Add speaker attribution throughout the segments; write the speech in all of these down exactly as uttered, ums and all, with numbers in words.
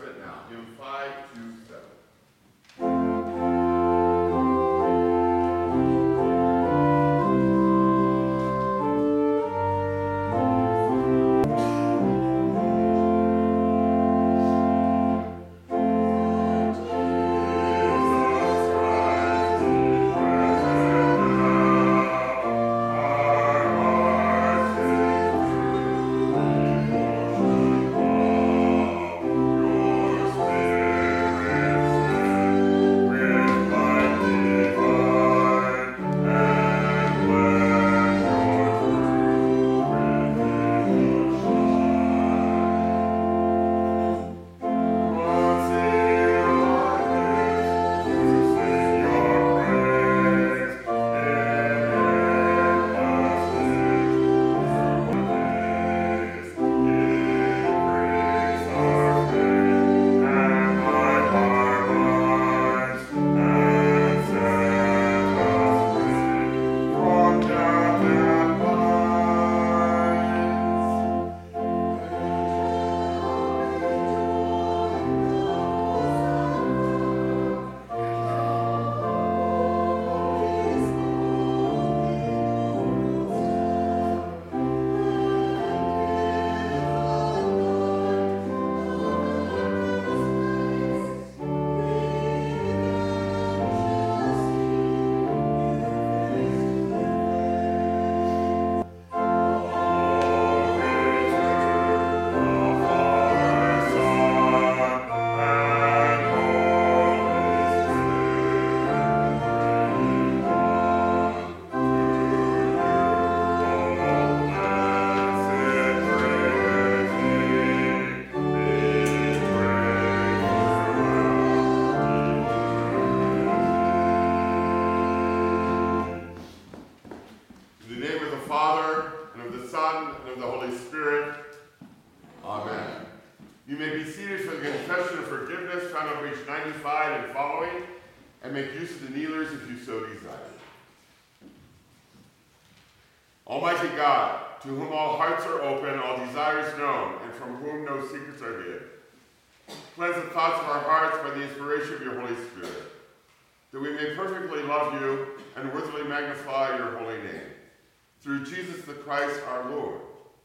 Speaker 1: Testament now, hymn five two seven. Almighty God, to whom all hearts are open, all desires known, and from whom no secrets are hid, cleanse the thoughts of our hearts by the inspiration of your Holy Spirit, that we may perfectly love you and worthily magnify your holy name. Through Jesus the Christ our Lord.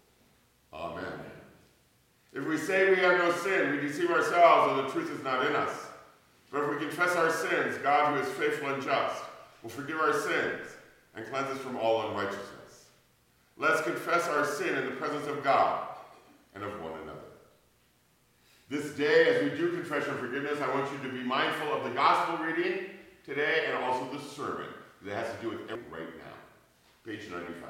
Speaker 1: Amen. If we say we have no sin, we deceive ourselves and the truth is not in us. But if we confess our sins, God, who is faithful and just, will forgive our sins and cleanse us from all unrighteousness. Let's confess our sin in the presence of God and of one another. This day, as we do confession of forgiveness, I want you to be mindful of the gospel reading today and also the sermon that has to do with everything right now. Page ninety-five.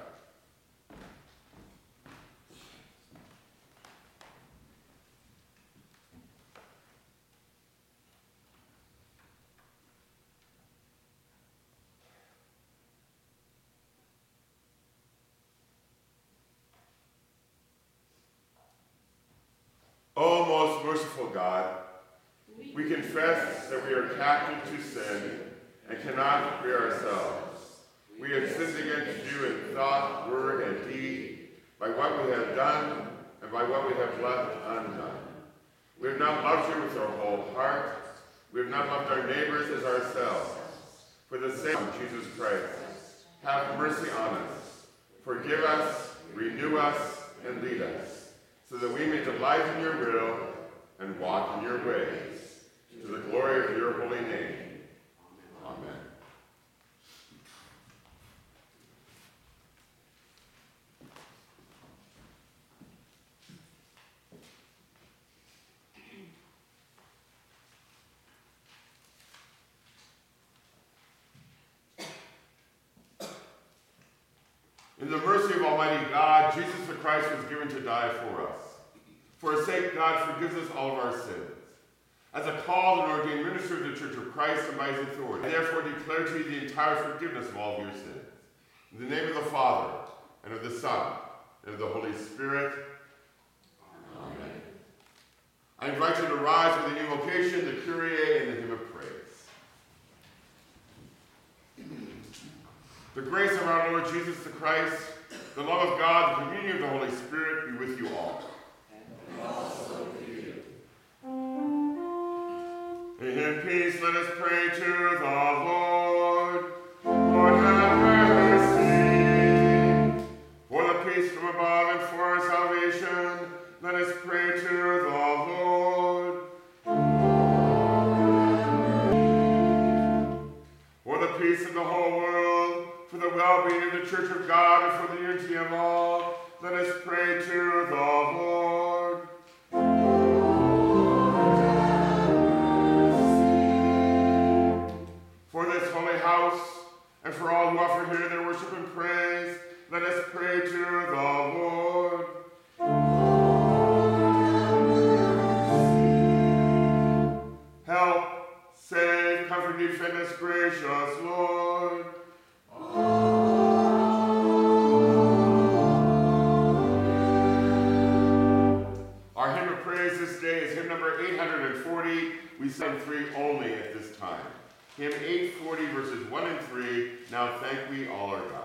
Speaker 1: O most merciful God, we confess that we are captive to sin and cannot free ourselves. We have sinned against you in thought, word, and deed, by what we have done and by what we have left undone. We have not loved you with our whole heart. We have not loved our neighbors as ourselves. For the sake of Jesus Christ, have mercy on us. Forgive us, renew us, and lead us, so that we may delight in your will and walk in your ways, to the glory of your holy name. Amen. In the mercy of Almighty God, Jesus the Christ was given to die for us. For his sake, God forgives us all of our sins. As a called and ordained minister of the Church of Christ and by his authority, I therefore declare to you the entire forgiveness of all of your sins. In the name of the Father, and of the Son, and of the Holy Spirit. Amen. I invite you to rise with the invocation, the Kyrie, and the hymn of praise. The grace of our Lord Jesus the Christ, the love of God, the communion of the Holy Spirit be with you all.
Speaker 2: And also with you.
Speaker 1: In peace, let us pray to the Lord. Lord, have mercy. For the peace from above and for our salvation, let us pray to the Lord. For the peace of the whole world, for the well-being of the Church of God, and for the unity of all, let us pray to the Lord. For this holy house, and for all who offer here their worship and praise, let us pray to the Lord. Help, save, comfort, defend us, gracious Lord. Our hymn of praise this day is hymn number eight hundred forty. We sing three only at this time. Hymn eight forty, verses one and three, Now Thank We All Our God.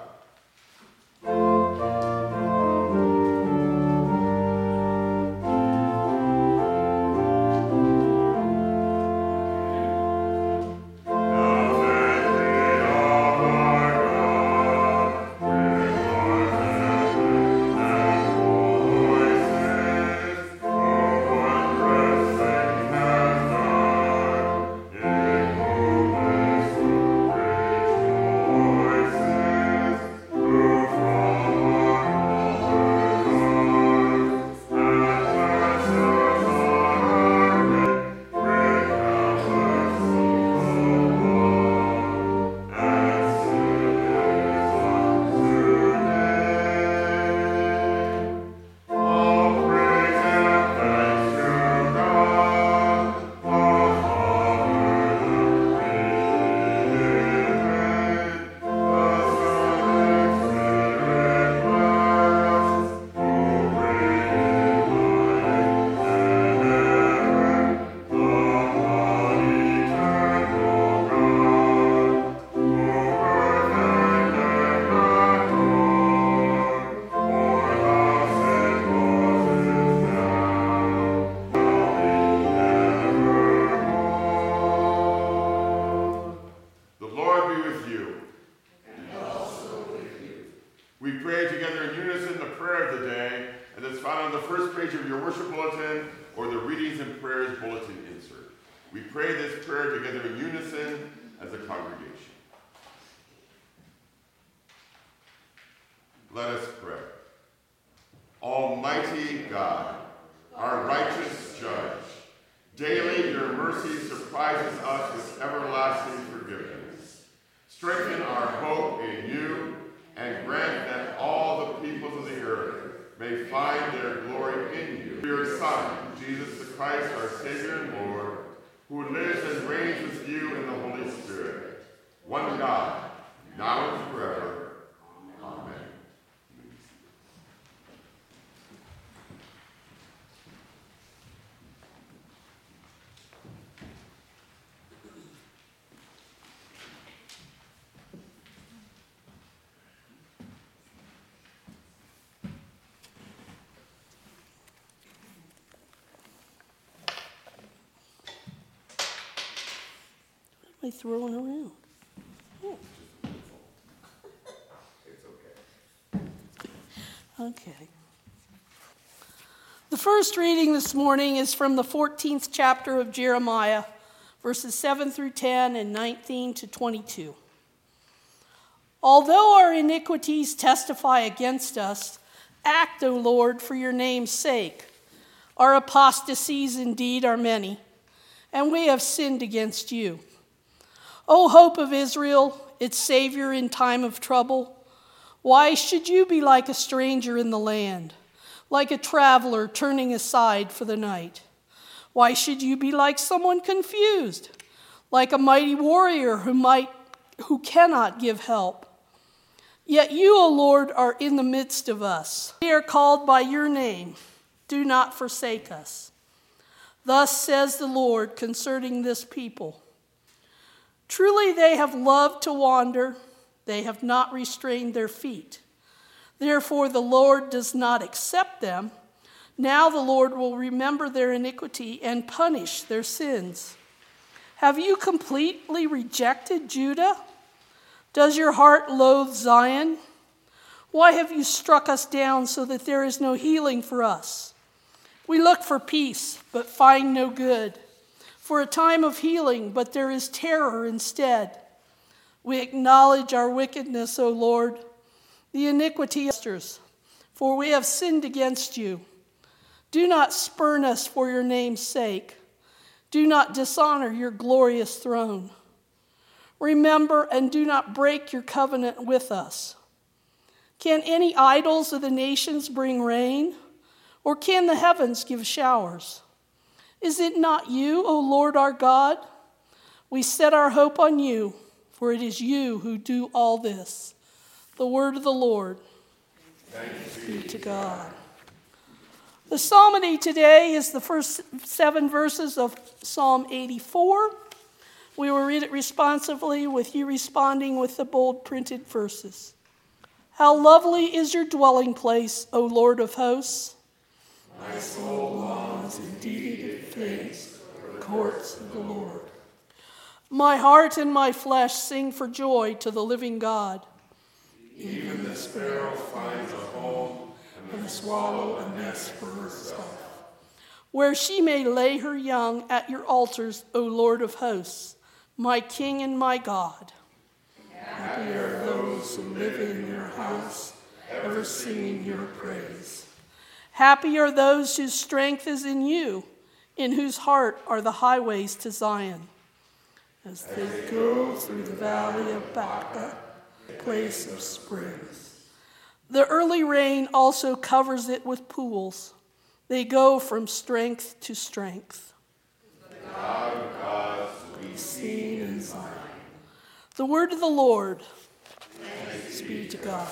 Speaker 1: Let us pray. Almighty God, our righteous judge, daily your mercy surprises us with everlasting forgiveness. Strengthen our hope in you and grant that all the peoples of the earth may find their glory in you. Through your Son, Jesus the Christ, our Savior and Lord, who lives and reigns with you in the Holy Spirit, one God, now and forever. Amen.
Speaker 2: What am I throwing around? Oh.
Speaker 1: It's okay.
Speaker 2: Okay. The first reading this morning is from the fourteenth chapter of Jeremiah, verses seven through ten and nineteen to twenty-two. Although our iniquities testify against us, act, O Lord, for your name's sake. Our apostasies indeed are many, and we have sinned against you. O hope of Israel, its Savior in time of trouble, why should you be like a stranger in the land, like a traveler turning aside for the night? Why should you be like someone confused, like a mighty warrior who might, who cannot give help? Yet you, O Lord, are in the midst of us. We are called by your name. Do not forsake us. Thus says the Lord concerning this people. Truly they have loved to wander, they have not restrained their feet. Therefore the Lord does not accept them. Now the Lord will remember their iniquity and punish their sins. Have you completely rejected Judah? Does your heart loathe Zion? Why have you struck us down so that there is no healing for us? We look for peace, but find no good, for a time of healing, but there is terror instead. We acknowledge our wickedness, O Lord, the iniquity of us, for we have sinned against you. Do not spurn us for your name's sake. Do not dishonor your glorious throne. Remember and do not break your covenant with us. Can any idols of the nations bring rain? Or can the heavens give showers? Is it not you, O Lord our God? We set our hope on you, for it is you who do all this. The word of the Lord.
Speaker 1: Thanks
Speaker 2: be to God. The psalmody today is the first seven verses of Psalm eighty-four. We will read it responsively, with you responding with the bold printed verses. How lovely is your dwelling place, O Lord of hosts. My soul longs indeed to face the courts of the Lord. My heart and my flesh sing for joy to the living God. Even the sparrow finds a home, and the swallow a nest for herself, where she may lay her young at your altars, O Lord of hosts, my King and my God. Happy are those who live in your house, ever singing your praise. Happy are those whose strength is in you, in whose heart are the highways to Zion. As they go through the valley of Baca, the place of springs. The early rain also covers it with pools. They go from strength to strength. The God of gods will be seen in Zion. The word of the Lord. Thanks be to God.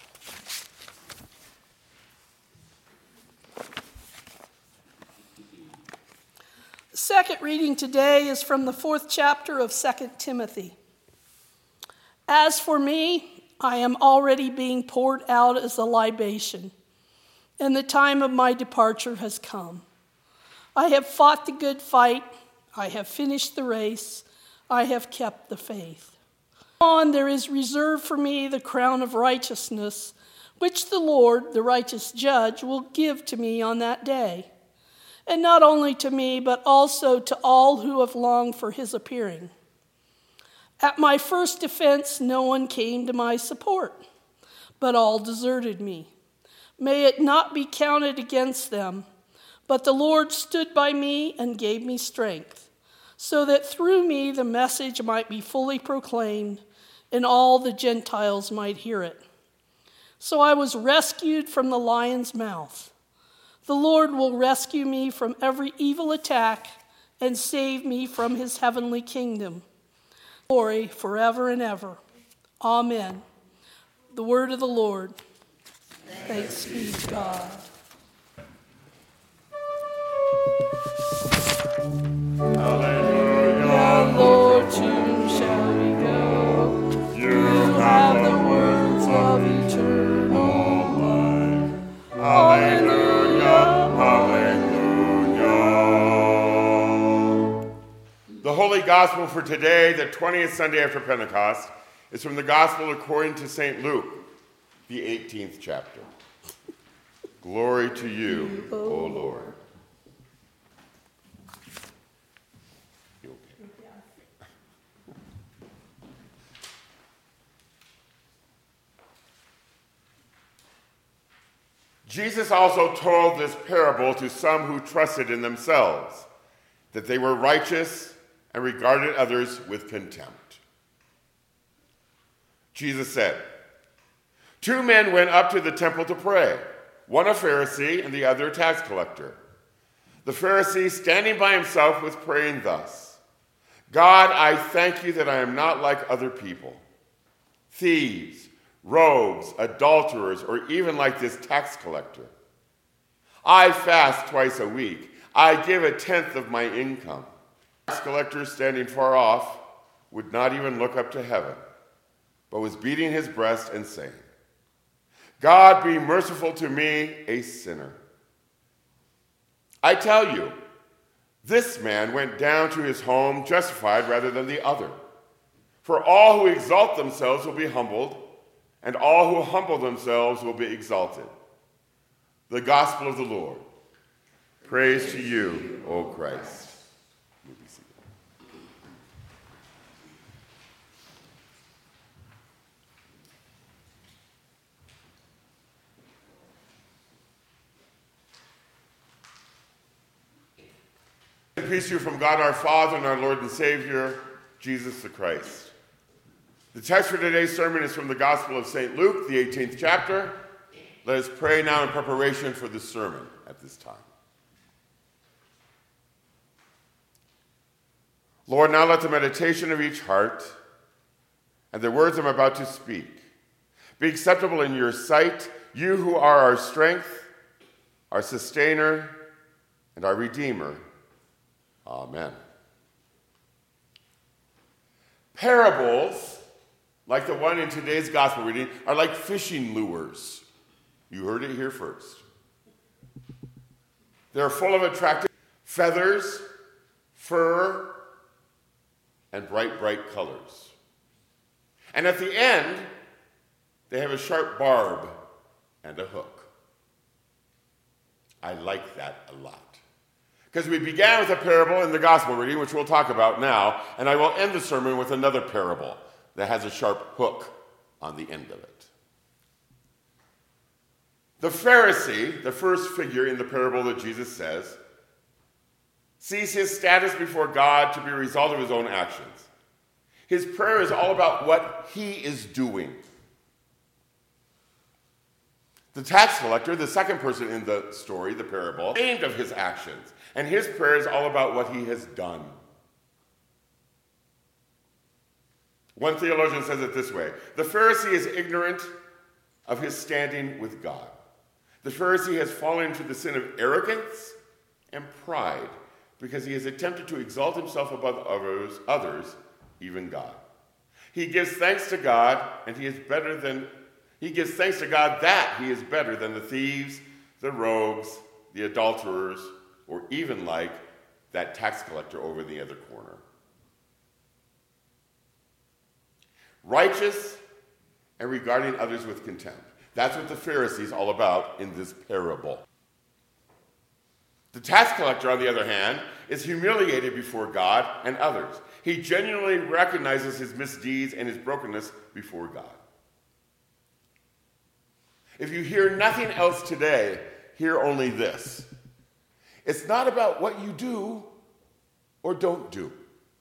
Speaker 2: The second reading today is from the fourth chapter of Second Timothy. As for me, I am already being poured out as a libation, and the time of my departure has come. I have fought the good fight. I have finished the race. I have kept the faith. On there is reserved for me the crown of righteousness, which the Lord, the righteous judge, will give to me on that day. And not only to me, but also to all who have longed for his appearing. At my first defense, no one came to my support, but all deserted me. May it not be counted against them, but the Lord stood by me and gave me strength, so that through me the message might be fully proclaimed, and all the Gentiles might hear it. So I was rescued from the lion's mouth. The Lord will rescue me from every evil attack and save me from his heavenly kingdom. Glory forever and ever. Amen. The word of the Lord. Thanks be to God.
Speaker 1: Hallelujah,
Speaker 2: Lord, to whom shall we go? You have the words of eternal life.
Speaker 1: hallelujah, hallelujah. The Holy Gospel for today, the twentieth Sunday after Pentecost, is from the Gospel according to Saint Luke, the eighteenth chapter. Glory to you, O Lord. You okay? Jesus also told this parable to some who trusted in themselves, that they were righteous and regarded others with contempt. Jesus said, two men went up to the temple to pray, one a Pharisee and the other a tax collector. The Pharisee, standing by himself, was praying thus, God, I thank you that I am not like other people, thieves, rogues, adulterers, or even like this tax collector. I fast twice a week. I give a tenth of my income. The tax collector, standing far off, would not even look up to heaven, but was beating his breast and saying, God, be merciful to me, a sinner. I tell you, This man went down to his home justified rather than the other. For all who exalt themselves will be humbled, and all who humble themselves will be exalted. The gospel of the Lord. Praise to you, O Christ. You may be seated. Peace to you from God our Father and our Lord and Savior, Jesus the Christ. The text for today's sermon is from the Gospel of Saint Luke, the eighteenth chapter. Let us pray now in preparation for this sermon at this time. Lord, now let the meditation of each heart and the words I'm about to speak be acceptable in your sight, you who are our strength, our sustainer, and our Redeemer. Amen. Parables, like the one in today's gospel reading, are like fishing lures. You heard it here first. They're full of attractive feathers, fur, and bright, bright colors. And at the end, they have a sharp barb and a hook. I like that a lot. Because we began with a parable in the gospel reading, which we'll talk about now, and I will end the sermon with another parable that has a sharp hook on the end of it. The Pharisee, the first figure in the parable that Jesus says, sees his status before God to be a result of his own actions. His prayer is all about what he is doing. The tax collector, the second person in the story, the parable, ashamed of his actions, and his prayer is all about what he has done. One theologian says it this way: the Pharisee is ignorant of his standing with God. The Pharisee has fallen into the sin of arrogance and pride because he has attempted to exalt himself above others, others, even God. He gives thanks to God, and he is better than he gives thanks to God that he is better than the thieves, the rogues, the adulterers, or even like that tax collector over in the other corner. Righteous and regarding others with contempt. That's what the Pharisee is all about in this parable. The tax collector, on the other hand, is humiliated before God and others. He genuinely recognizes his misdeeds and his brokenness before God. If you hear nothing else today, hear only this. It's not about what you do or don't do.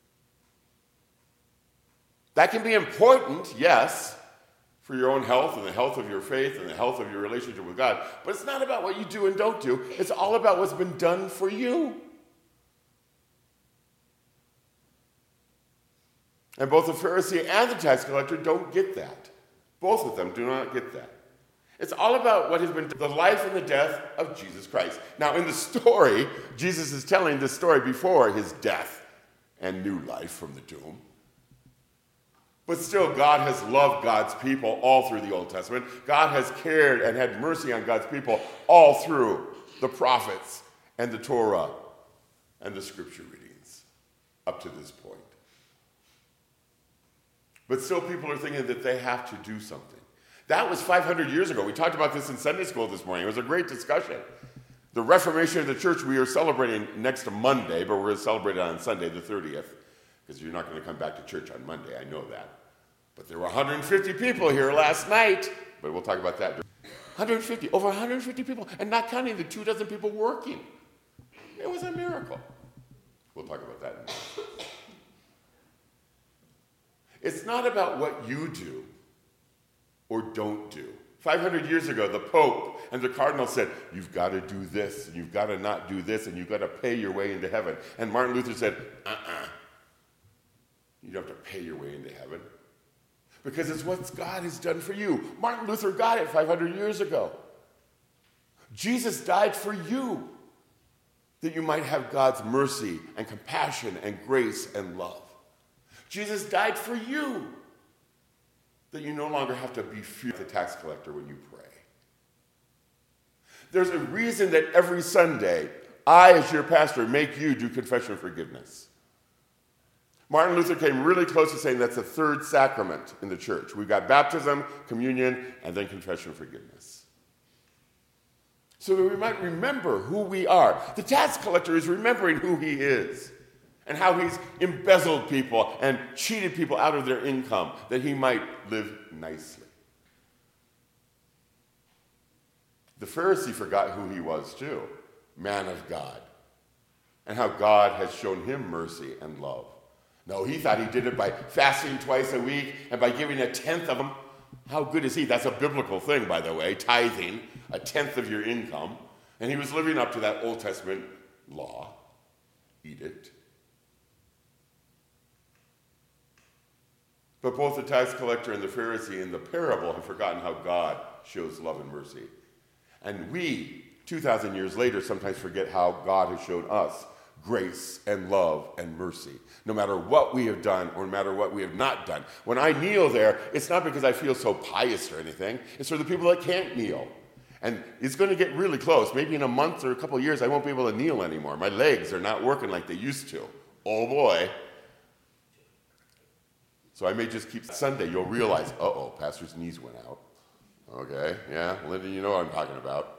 Speaker 1: That can be important, yes, for your own health and the health of your faith and the health of your relationship with God. But it's not about what you do and don't do. It's all about what's been done for you. And both the Pharisee and the tax collector don't get that. Both of them do not get that. It's all about what has been the life and the death of Jesus Christ. Now, in the story, Jesus is telling this story before his death and new life from the tomb. But still, God has loved God's people all through the Old Testament. God has cared and had mercy on God's people all through the prophets and the Torah and the scripture readings up to this point. But still, people are thinking that they have to do something. That was five hundred years ago. We talked about this in Sunday school this morning. It was a great discussion. The Reformation of the church we are celebrating next Monday, but we're going to celebrate it on Sunday the thirtieth, because you're not going to come back to church on Monday. I know that. But there were one hundred fifty people here last night, but we'll talk about that. one hundred fifty, over one hundred fifty people, and not counting the two dozen people working. It was a miracle. We'll talk about that in a minute. It's not about what you do or don't do. five hundred years ago, the Pope and the Cardinal said, you've got to do this, and you've got to not do this, and you've got to pay your way into heaven. And Martin Luther said, uh-uh. You don't have to pay your way into heaven. Because it's what God has done for you. Martin Luther got it five hundred years ago. Jesus died for you, that you might have God's mercy and compassion and grace and love. Jesus died for you, that you no longer have to be feared the tax collector when you pray. There's a reason that every Sunday I, as your pastor, make you do confession of forgiveness. Martin Luther came really close to saying that's the third sacrament in the church. We've got baptism, communion, and then confession of forgiveness. So that we might remember who we are. The tax collector is remembering who he is and how he's embezzled people and cheated people out of their income that he might live nicely. The Pharisee forgot who he was too, man of God, and how God has shown him mercy and love. No, he thought he did it by fasting twice a week and by giving a tenth of them. How good is he? That's a biblical thing, by the way, tithing, a tenth of your income. And he was living up to that Old Testament law, edict. But both the tax collector and the Pharisee in the parable have forgotten how God shows love and mercy. And we, two thousand years later, sometimes forget how God has shown us grace and love and mercy, no matter what we have done or no matter what we have not done. When I kneel there, it's not because I feel so pious or anything. It's for the people that can't kneel. And it's going to get really close. Maybe in a month or a couple of years, I won't be able to kneel anymore. My legs are not working like they used to. Oh, boy. So I may just keep Sunday. You'll realize, uh-oh, pastor's knees went out. Okay, yeah, Linda, you know what I'm talking about.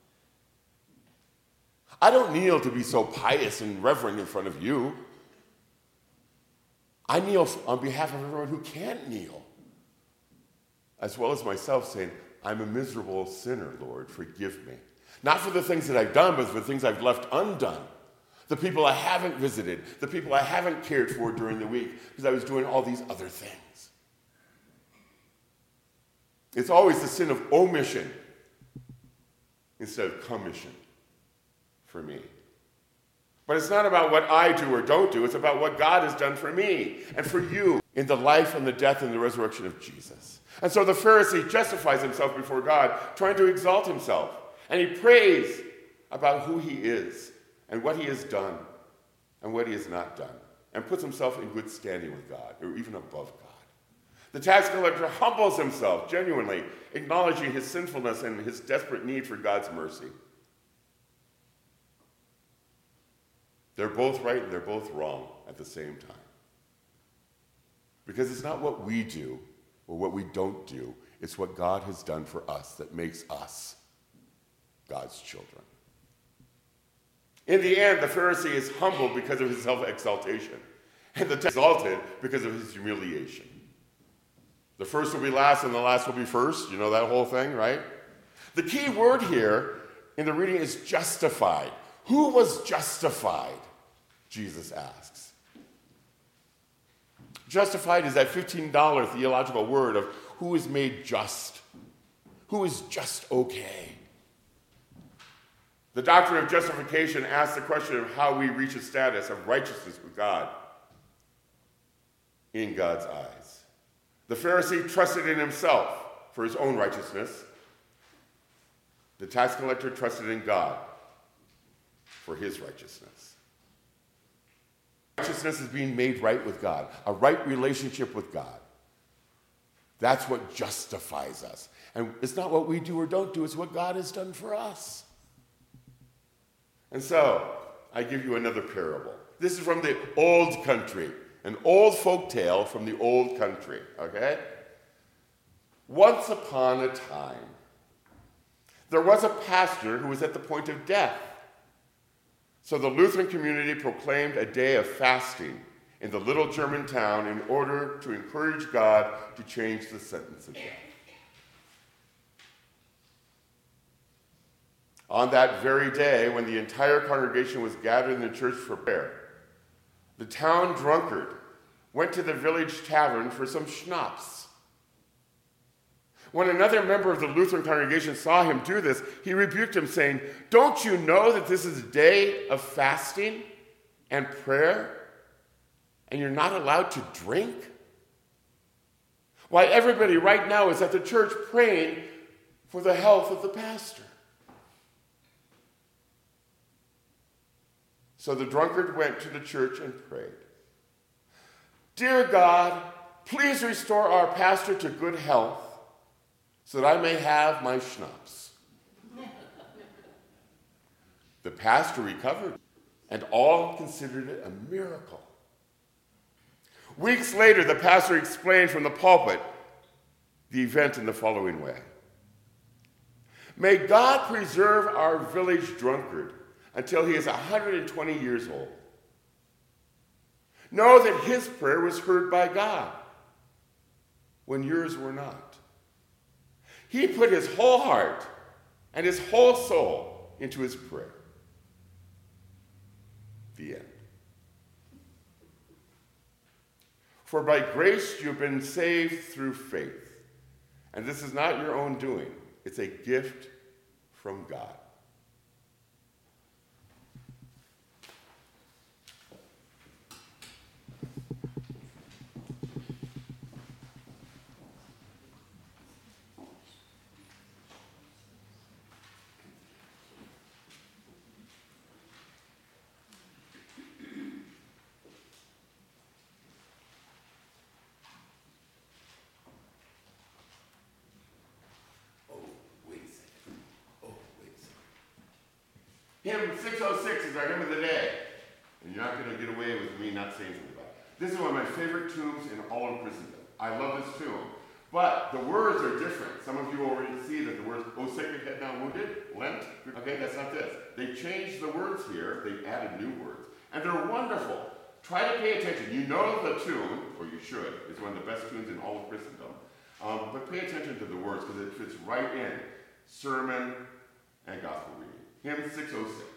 Speaker 1: I don't kneel to be so pious and reverent in front of you. I kneel on behalf of everyone who can't kneel, as well as myself, saying, I'm a miserable sinner, Lord, forgive me. Not for the things that I've done, but for the things I've left undone. The people I haven't visited, the people I haven't cared for during the week, because I was doing all these other things. It's always the sin of omission instead of commission for me. But it's not about what I do or don't do. It's about what God has done for me and for you in the life and the death and the resurrection of Jesus. And so the Pharisee justifies himself before God, trying to exalt himself. And he prays about who he is and what he has done and what he has not done, and puts himself in good standing with God, or even above God. The tax collector humbles himself, genuinely acknowledging his sinfulness and his desperate need for God's mercy. They're both right and they're both wrong at the same time. Because it's not what we do or what we don't do, it's what God has done for us that makes us God's children. In the end, the Pharisee is humbled because of his self-exaltation, and the exalted because of his humiliation. The first will be last and the last will be first. You know that whole thing, right? The key word here in the reading is justified. Who was justified? Jesus asks. Justified is that fifteen dollars theological word of who is made just, who is just okay. The doctrine of justification asks the question of how we reach a status of righteousness with God in God's eyes. The Pharisee trusted in himself for his own righteousness. The tax collector trusted in God for his righteousness. Righteousness is being made right with God, a right relationship with God. That's what justifies us. And it's not what we do or don't do, it's what God has done for us. And so, I give you another parable. This is from the old country, an old folk tale from the old country, okay? Once upon a time, there was a pastor who was at the point of death. So the Lutheran community proclaimed a day of fasting in the little German town in order to encourage God to change the sentence of death. On that very day, when the entire congregation was gathered in the church for prayer, the town drunkard went to the village tavern for some schnapps. When another member of the Lutheran congregation saw him do this, he rebuked him, saying, "Don't you know that this is a day of fasting and prayer, and you're not allowed to drink? Why, everybody right now is at the church praying for the health of the pastor." So the drunkard went to the church and prayed, "Dear God, please restore our pastor to good health so that I may have my schnapps." The pastor recovered, and all considered it a miracle. Weeks later, the pastor explained from the pulpit the event in the following way. May God preserve our village drunkard until he is one hundred twenty years old. Know that his prayer was heard by God when yours were not. He put his whole heart and his whole soul into his prayer. The end. For by grace you've been saved through faith. And this is not your own doing. It's a gift from God. Hymn six oh six is our hymn of the day. And you're not going to get away with me not saying something about it. This is one of my favorite tunes in all of Christendom. I love this tune. But the words are different. Some of you already see that the words, O Sacred Head Now Wounded, Lent. Okay, that's not this. They changed the words here. They added new words. And they're wonderful. Try to pay attention. You know the tune, or you should. It's one of the best tunes in all of Christendom. Um, but pay attention to the words because it fits right in sermon and gospel reading. Hymn six oh six.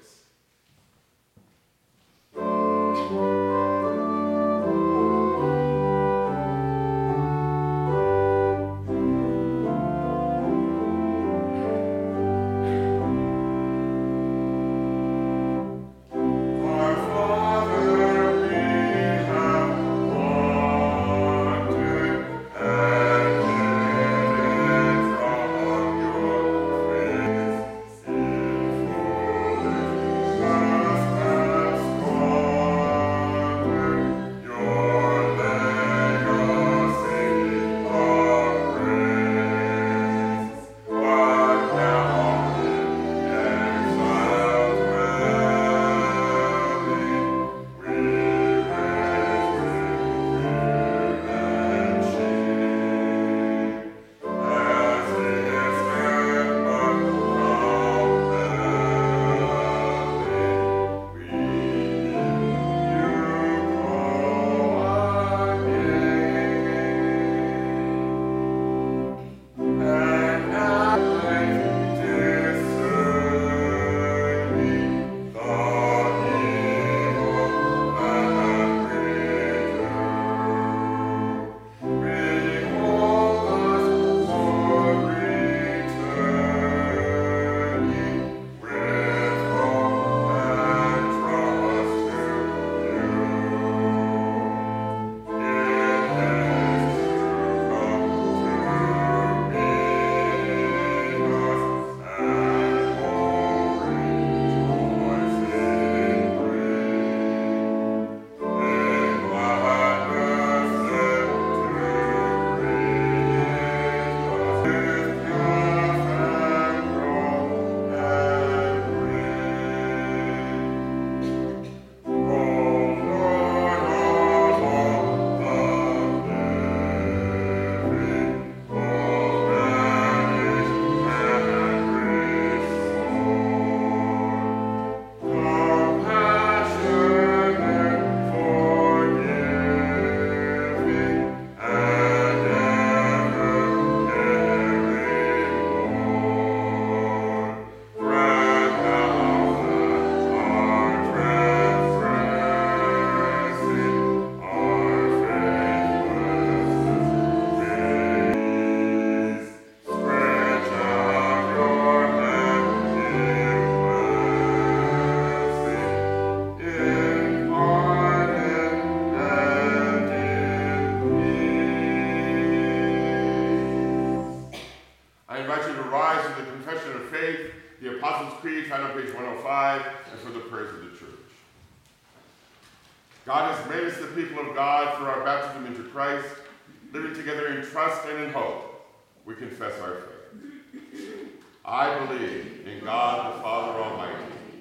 Speaker 1: God has made us the people of God through our baptism into Christ, living together in trust and in hope. We confess our faith. I believe in God the Father Almighty,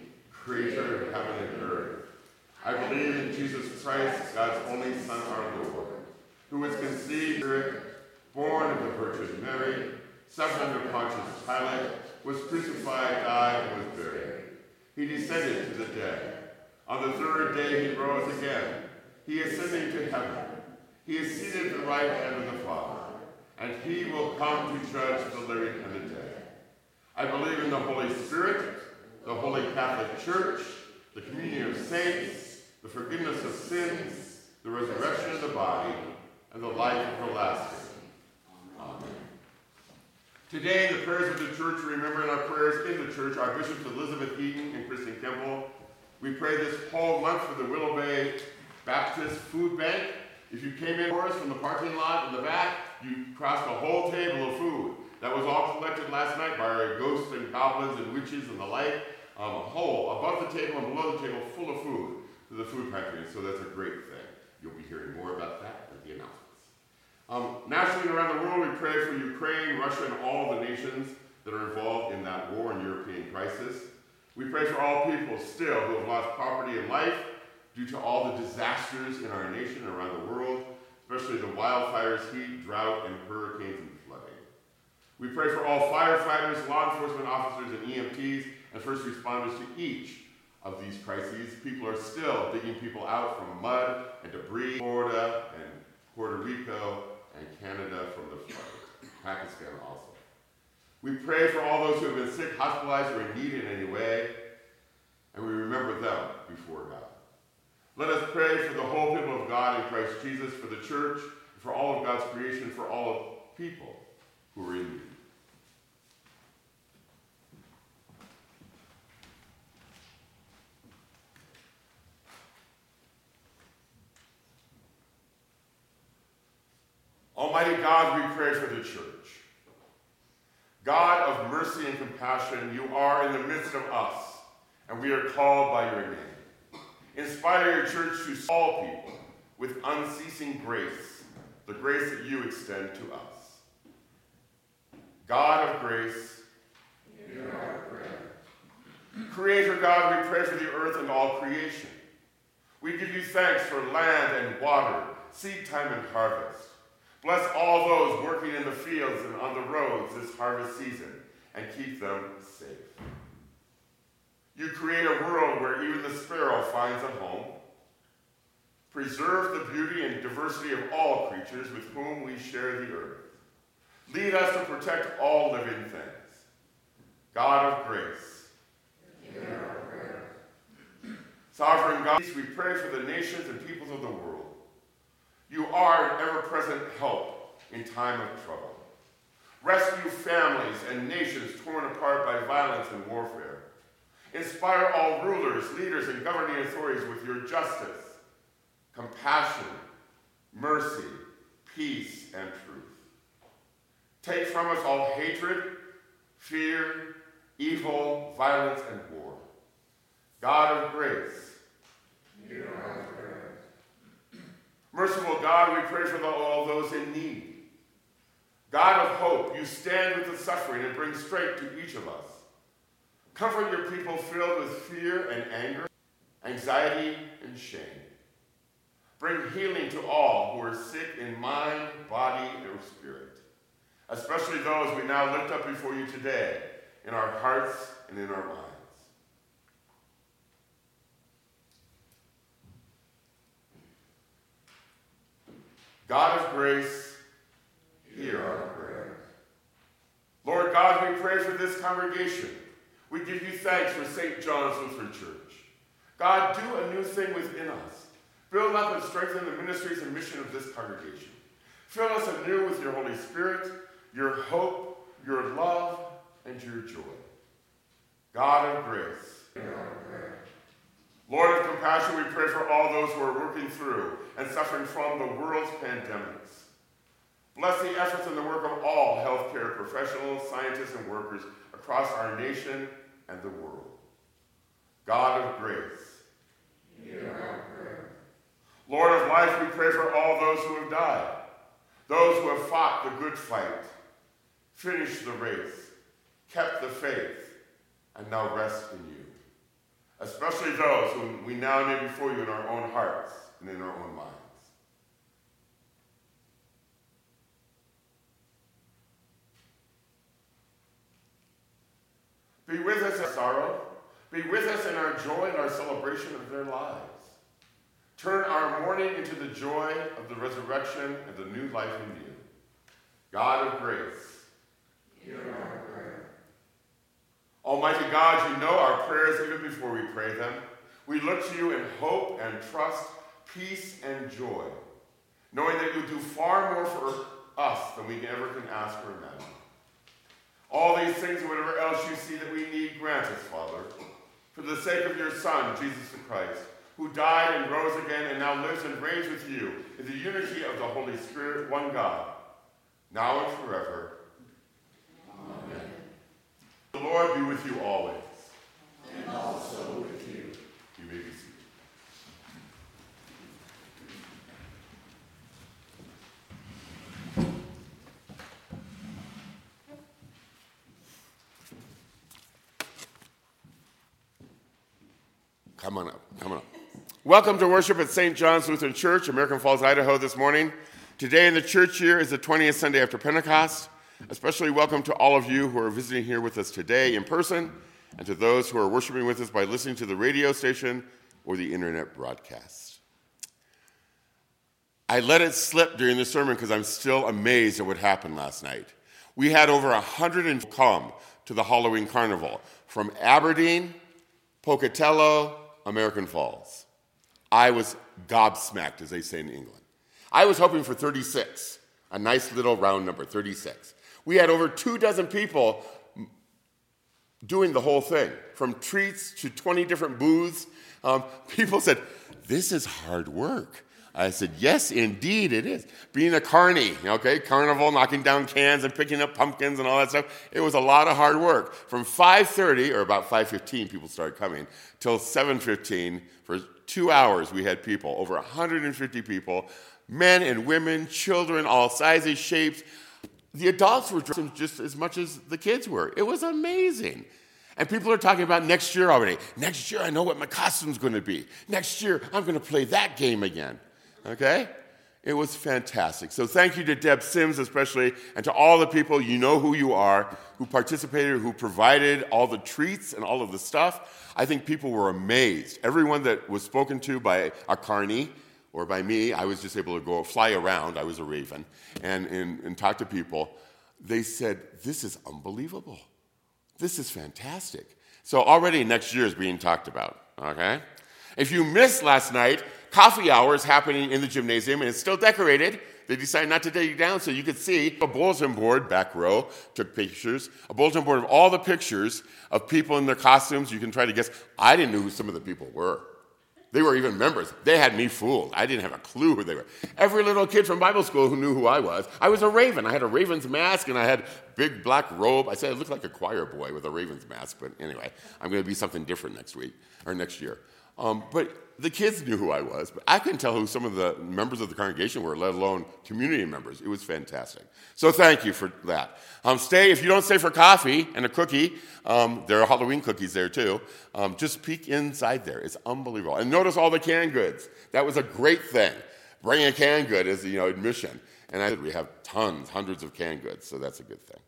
Speaker 1: creator of heaven and earth. I believe in Jesus Christ, God's only Son, our Lord, who was conceived, born of the Virgin Mary, suffered under Pontius Pilate, was crucified, died, and was buried. He descended to the dead. On the third day he rose again. He ascended to heaven. He is seated at the right hand of the Father, and he will come to judge the living and the dead. I believe in the Holy Spirit, the Holy Catholic Church, the communion of saints, the forgiveness of sins, the resurrection of the body, and the life everlasting. Amen. Today, in the prayers of the church, remember in our prayers in the church, our bishops Elizabeth Eaton and Kristen Kemble. We pray this whole month for the Willow Bay Baptist Food Bank. If you came in for us from the parking lot in the back, you crossed a whole table of food. That was all collected last night by our ghosts and goblins and witches and the like. Um, a whole, above the table and below the table, full of food to the food pantry. So that's a great thing. You'll be hearing more about that at the announcements. Um, nationally and around the world, we pray for Ukraine, Russia, and all the nations that are involved in that war and European crisis. We pray for all people still who have lost property and life due to all the disasters in our nation and around the world, especially the wildfires, heat, drought, and hurricanes and flooding. We pray for all firefighters, law enforcement officers, and E M Ts, and first responders to each of these crises. People are still digging people out from mud and debris, Florida and Puerto Rico and Canada from the flood, Pakistan also. We pray for all those who have been sick, hospitalized, or in need in any way, and we remember them before God. Let us pray for the whole people of God in Christ Jesus, for the church, for all of God's creation, for all of people who are in need. Almighty God, we pray for the church. God of mercy and compassion, you are in the midst of us, and we are called by your name. Inspire your church to all people with unceasing grace, the grace that you extend to us. God of grace, hear our prayer. Creator God, we pray for the earth and all creation. We give you thanks for land and water, seed time and harvest. Bless all those working in the fields and on the roads this harvest season, and keep them safe. You create a world where even the sparrow finds a home. Preserve the beauty and diversity of all creatures with whom we share the earth. Lead us to protect all living things. God of grace, hear our prayer. Sovereign God, we pray for the nations and peoples of the world. You are an ever-present help in time of trouble. Rescue families and nations torn apart by violence and warfare. Inspire all rulers, leaders, and governing authorities with your justice, compassion, mercy, peace, and truth. Take from us all hatred, fear, evil, violence, and war. God of grace, hear our prayer. Merciful God, we pray for the, all those in need. God of hope, you stand with the suffering and bring strength to each of us. Comfort your people filled with fear and anger, anxiety and shame. Bring healing to all who are sick in mind, body, or spirit, especially those we now lift up before you today in our hearts and in our minds. God of grace, hear our prayer. Lord God, we pray for this congregation. We give you thanks for Saint John's Lutheran Church. God, do a new thing within us. Build up and strengthen the ministries and mission of this congregation. Fill us anew with your Holy Spirit, your hope, your love, and your joy. God of grace, hear our prayer. Lord of compassion, we pray for all those who are working through and suffering from the world's pandemics. Bless the efforts and the work of all healthcare professionals, scientists, and workers across our nation and the world. God of grace, hear our prayer. Lord of life, we pray for all those who have died, those who have fought the good fight, finished the race, kept the faith, and now rest in you. especially those whom we now name before you in our own hearts and in our own minds. Be with us in sorrow. Be with us in our joy and our celebration of their lives. Turn our mourning into the joy of the resurrection and the new life in you. God of grace, hear our prayer. Almighty God, you know our prayers even before we pray them. We look to you in hope and trust, peace and joy, knowing that you do far more for us than we ever can ask or imagine. All these things and whatever else you see that we need, grant us, Father, for the sake of your Son, Jesus Christ, who died and rose again and now lives and reigns with you in the unity of the Holy Spirit, one God, now and forever. Amen. The Lord be with you always. And also with you. You may be seated. Come on up, come on up. Welcome to worship at Saint John's Lutheran Church, American Falls, Idaho this morning. Today in the church year is the twentieth Sunday after Pentecost. Especially welcome to all of you who are visiting here with us today in person, and to those who are worshiping with us by listening to the radio station or the internet broadcast. I let it slip during the sermon because I'm still amazed at what happened last night. We had over a hundred come to the Halloween Carnival from Aberdeen, Pocatello, American Falls. I was gobsmacked, as they say in England. I was hoping for thirty-six, a nice little round number, thirty-six. We had over two dozen people doing the whole thing, from treats to twenty different booths. Um, people said, this is hard work. I said, yes, indeed it is. Being a carny, okay, carnival, knocking down cans and picking up pumpkins and all that stuff, it was a lot of hard work. From five thirty, or about five fifteen, people started coming, till seven fifteen, for two hours we had people, over one hundred fifty people, men and women, children, all sizes, shapes. The adults were dressing just as much as the kids were. It was amazing. And people are talking about next year already. Next year, I know what my costume's going to be. Next year, I'm going to play that game again. Okay? It was fantastic. So thank you to Deb Sims especially, and to all the people, you know who you are, who participated, who provided all the treats and all of the stuff. I think people were amazed. Everyone that was spoken to by a carny, or by me, I was just able to go fly around, I was a raven, and, and, and talk to people. They said, this is unbelievable. This is fantastic. So already next year is being talked about, okay? If you missed last night, coffee hour is happening in the gymnasium, and it's still decorated. They decided not to take it down, so you could see a bulletin board, back row, took pictures, a bulletin board of all the pictures of people in their costumes. You can try to guess. I didn't know who some of the people were. They were even members. They had me fooled. I didn't have a clue who they were. Every little kid from Bible school who knew who I was. I was a raven. I had a raven's mask, and I had big black robe. I said I looked like a choir boy with a raven's mask, but anyway, I'm going to be something different next week, or next year. Um, but the kids knew who I was, but I couldn't tell who some of the members of the congregation were, let alone community members. It was fantastic. So thank you for that. Um, stay, if you don't stay for coffee and a cookie, um, there are Halloween cookies there too. Um, just peek inside there. It's unbelievable. And notice all the canned goods. That was a great thing. Bringing a canned good is, you know, admission. And I, we have tons, hundreds of canned goods, so that's a good thing.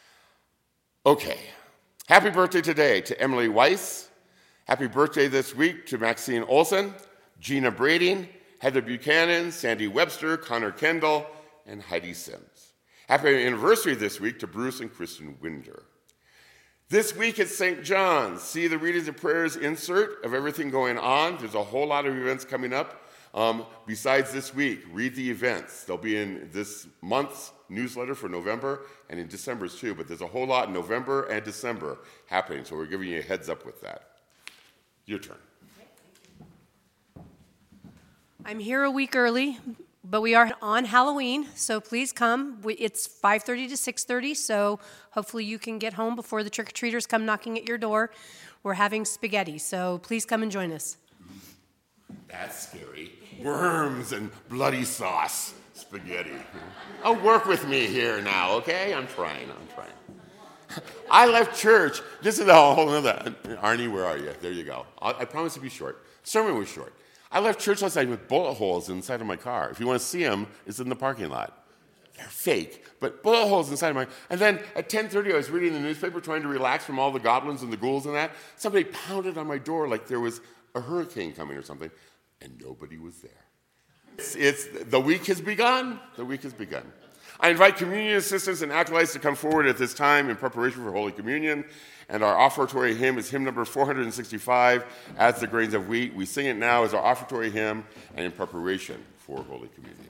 Speaker 1: Okay. Happy birthday today to Emily Weiss. Happy birthday this week to Maxine Olson, Gina Brading, Heather Buchanan, Sandy Webster, Connor Kendall, and Heidi Sims. Happy anniversary this week to Bruce and Kristen Winder. This week at Saint John's, see the readings and prayers insert of everything going on. There's a whole lot of events coming up. Um, besides this week, read the events. They'll be in this month's newsletter for November and in December's too, but there's a whole lot in November and December happening, so we're giving you a heads up with that. Your turn.
Speaker 3: I'm here a week early, but we are on Halloween, so please come. It's five thirty to six thirty, so hopefully you can get home before the trick-or-treaters come knocking at your door. We're having spaghetti, so please come and join us.
Speaker 1: That's scary. Worms and bloody sauce spaghetti. Oh, work with me here now, okay? I'm trying, I'm trying. I left church. This is a whole other. Arnie, where are you? There you go. I, I promise to be short. Sermon was short. I left church last night with bullet holes inside of my car. If you want to see them, it's in the parking lot. They're fake, but bullet holes inside of my. And then at ten thirty, I was reading the newspaper, trying to relax from all the goblins and the ghouls and that. Somebody pounded on my door like there was a hurricane coming or something, and nobody was there. It's, it's the week has begun. The week has begun. I invite communion assistants and acolytes to come forward at this time in preparation for Holy Communion. And our offertory hymn is hymn number four hundred sixty-five, As the Grains of Wheat. We sing it now as our offertory hymn and in preparation for Holy Communion.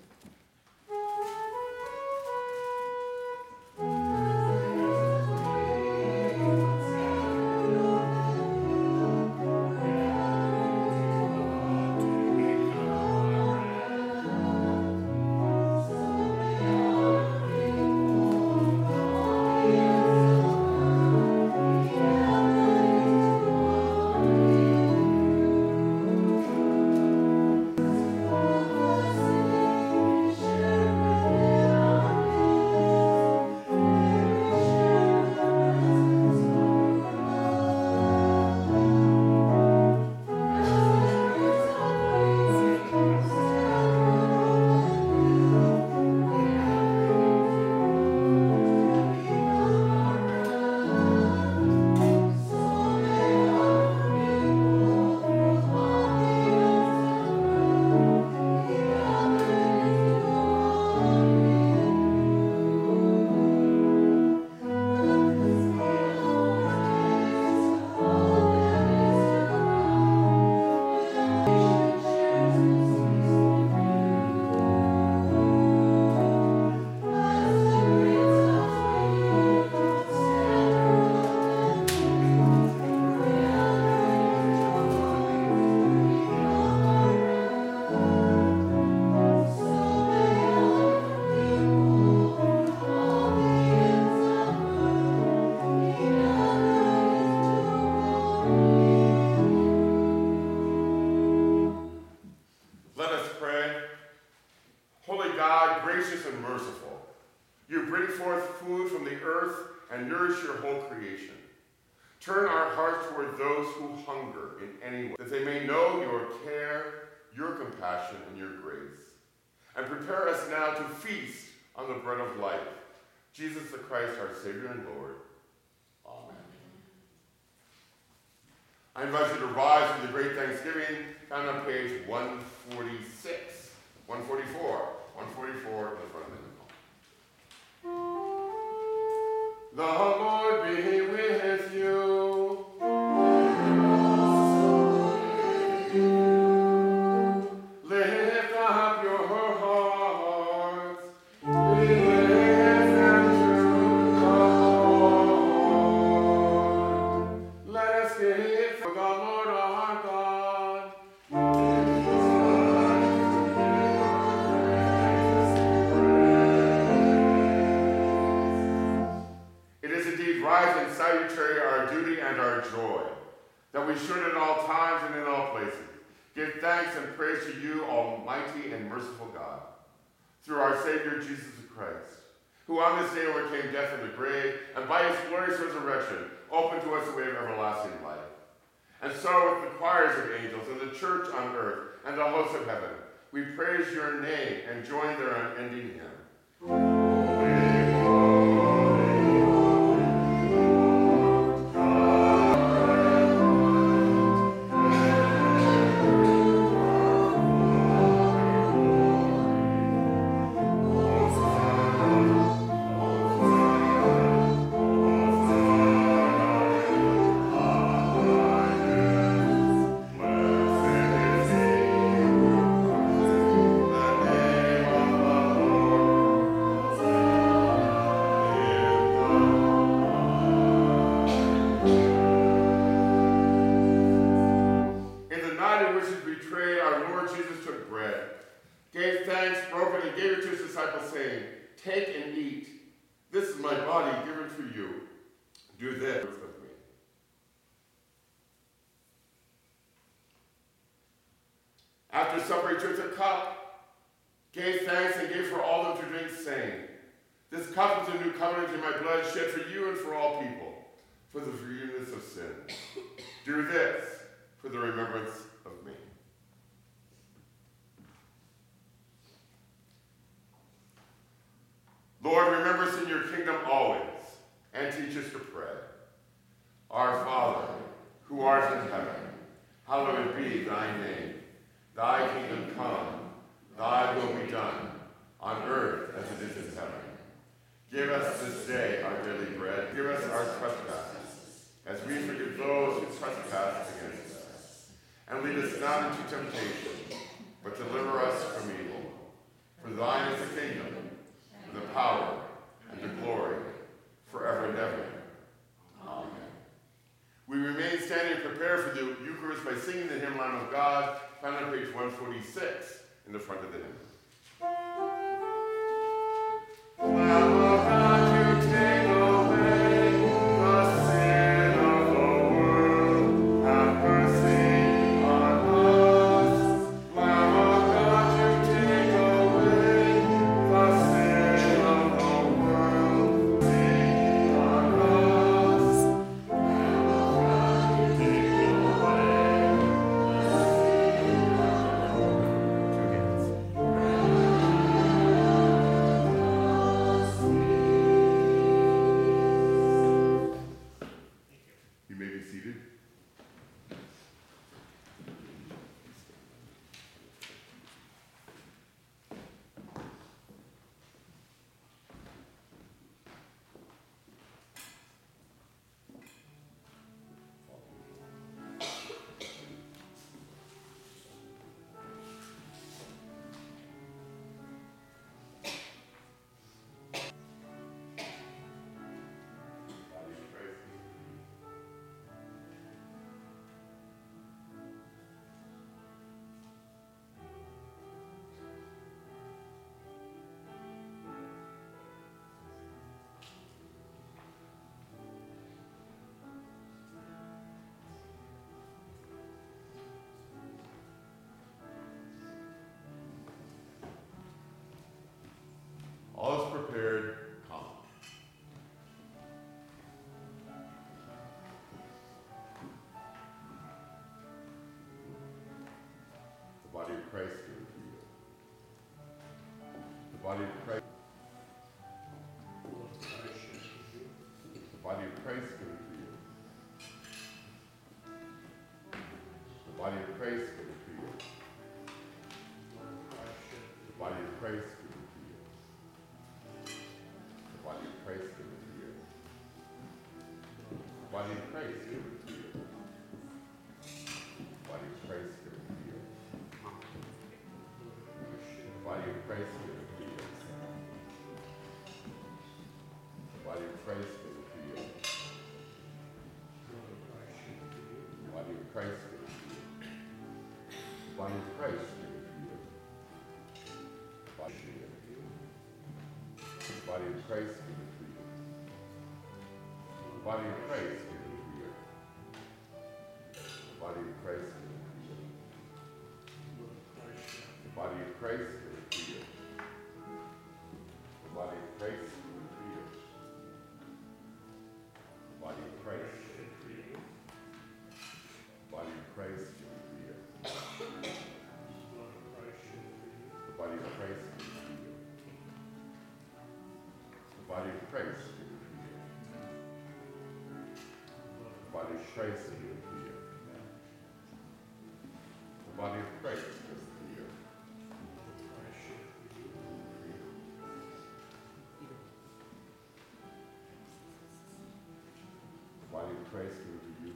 Speaker 1: Turn our hearts toward those who hunger in any way, that they may know your care, your compassion, and your grace. And prepare us now to feast on the bread of life, Jesus the Christ, our Savior and Lord. Amen. I invite you to rise for the great Thanksgiving, found on page one forty-six, one forty-four, one forty-four in the front of the hymnal. The Lord be with you. Lift up your hearts. We lift them to the Lord. Let us give for the Lord our God. It is indeed right and salutary, our duty and our joy, that we should at all times and in all places give thanks and praise to you, almighty and merciful God, through our Savior Jesus Christ, who on this day overcame death and the grave, and by his glorious resurrection opened to us the way of everlasting life. And so with the choirs of angels and the church on earth and the hosts of heaven, we praise your name and join their unending hymn. This cup is a new covenant in my blood, shed for you and for all people, for the forgiveness of sin. Do this for the remembrance of me. Lord, remember us in your kingdom always, and teach us to pray. Our Father, who art in heaven, hallowed be thy name. Thy kingdom come, thy will be done, on earth as it is in heaven. Give us this day our daily bread. Give us our trespasses, as we forgive those who trespass against us. And lead us not into temptation, but deliver us from evil. For thine is the kingdom, and the power, and the glory, forever and ever. Amen. We remain standing prepared for the Eucharist by singing the hymn Lamb of God, found on page one forty-six in the front of the hymn. Lamb of God, you take away the sin of the world. Have mercy on us. Lamb of God, you take away the sin of the world. Mercy on us. Lamb of God, you take away the sin of the world. Two hands. You may be seated. All is prepared, come. The body of Christ given for you. The body of Christ. The body of Christ given for you. The body of Christ given for you. The body of Christ given for you. The body of Christ given for you. The body of Christ given for you. The body of Christ given for you. The body of Christ given for you. The body of Christ given for you. The body of Christ given for you. The body of Christ given for you. The body of The body of Christ given for you. The body of Christ given for you. The body of Christ given for you. The body of Christ given for you. The body of Christ given for you. The body of Christ given for you. The body of Christ given for you. The body of Christ given for you. The body of Christ given for you. The body of Christ given for you. The body of Christ given for you. The body of Christ given for you.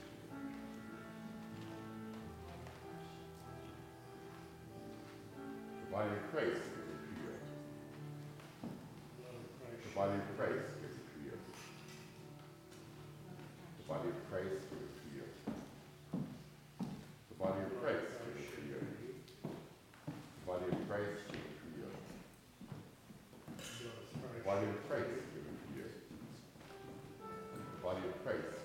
Speaker 1: The body of Christ given for you. The body of Christ given for you. The body of Christ given for you. The body of Christ given for you. The body of Christ given for you. The body of Christ given for you. The body of Christ given for you.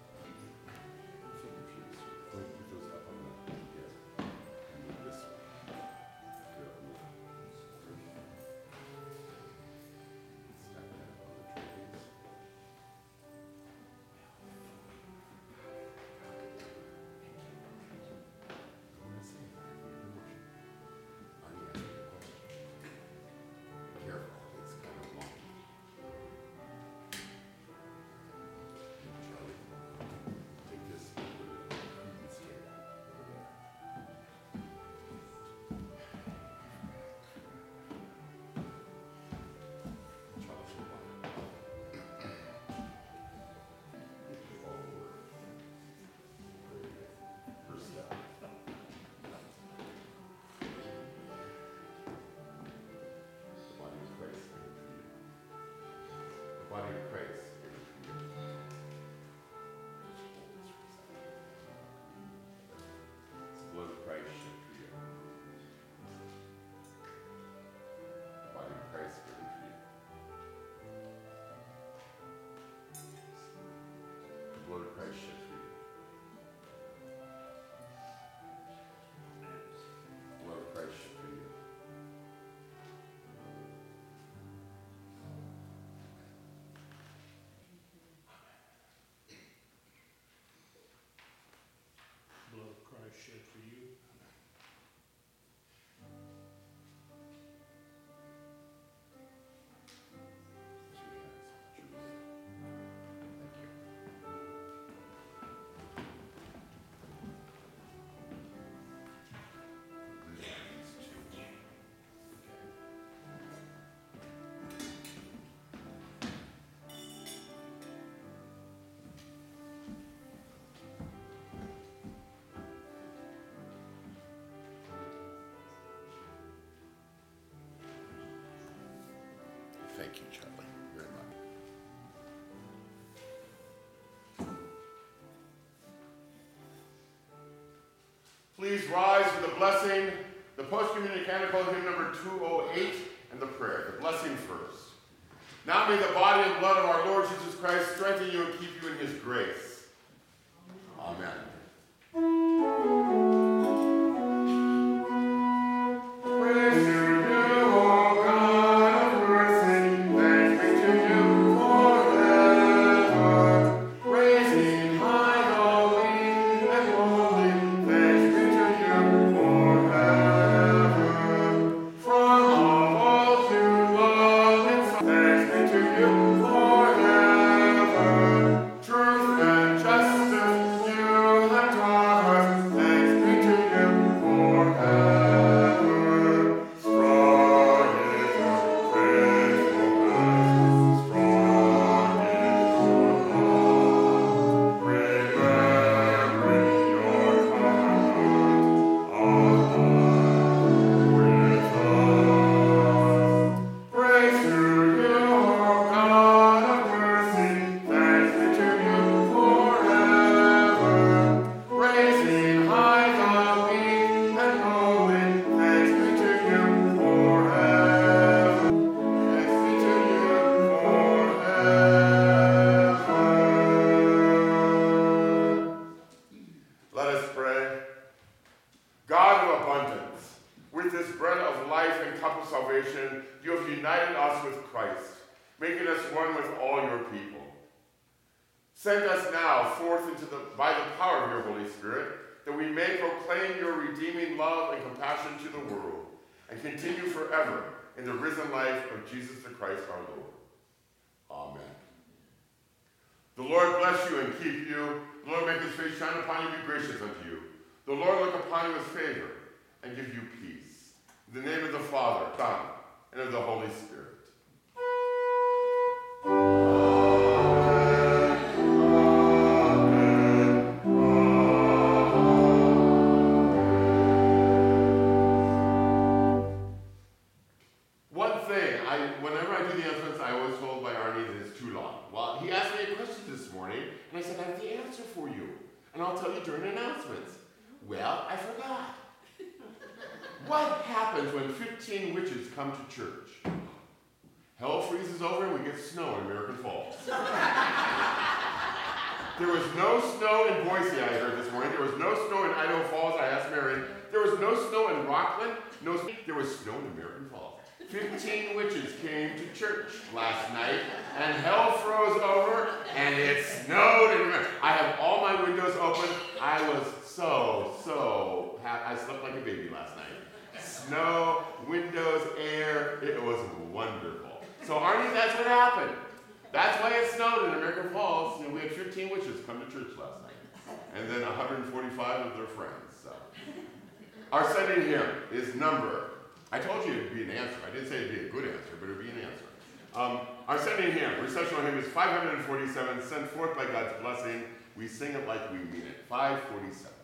Speaker 1: Put those up on the, yeah. This way. please rise for the blessing, the post-communion canticle, hymn number two oh eight, and the prayer. The blessing first. Now may the body and blood of our Lord Jesus Christ strengthen you and keep you in his grace. Amen. Praise to you, O God of mercy, thanks be to you forever. Praising high, holy, and holy, thanks be to you forever. From all to love and thanks be to you forever. Truth and justice you have taught us, thanks be to you forever. Strong is your faithfulness, strong is your love, remembering your covenant of love with us. Praise to you, O God of mercy, thanks be to you forever. Praising high the weak and holy, thanks be to you forever. Thanks be to you forever. Let us pray. God of abundance, with this bread of life and cup of salvation, you have united us with Christ, making us one with all your people. Send us now forth into the, by the power of your Holy Spirit, that we may proclaim your redeeming love and compassion to the world, and continue forever in the risen life of Jesus the Christ our Lord. Amen. The Lord bless you and keep you. The Lord make his face shine upon you and be gracious unto you. The Lord look upon you with favor and give you peace. In the name of the Father, Son, and of the Holy Spirit. One thing, I, whenever I do the announcements, I always told by Arnie that it's too long. Well, he asked me a question this morning, and I said, I have the answer for you, and I'll tell you during announcements. Well, I forgot. What happens when fifteen witches come to church? Hell freezes over and we get snow in American Falls. There was no snow in Boise, I heard this morning. There was no snow in Idaho Falls, I asked Marion. There was no snow in Rockland. No, there was snow in American Falls. Fifteen witches came to church last night, and hell froze over, and it snowed in America. I have all my windows open. I was so, so happy. I slept like a baby last night. Snow, windows, air, it was wonderful. So Arnie, that's what happened. That's why it snowed in American Falls. And we had fifteen witches come to church last night. And then one hundred forty-five of their friends. So. Our Sunday hymn is number, I told you it would be an answer. I didn't say it would be a good answer, but it would be an answer. Um, our Sunday hymn, recessional hymn, is five hundred forty-seven, sent forth by God's blessing. We sing it like we mean it. five forty-seven.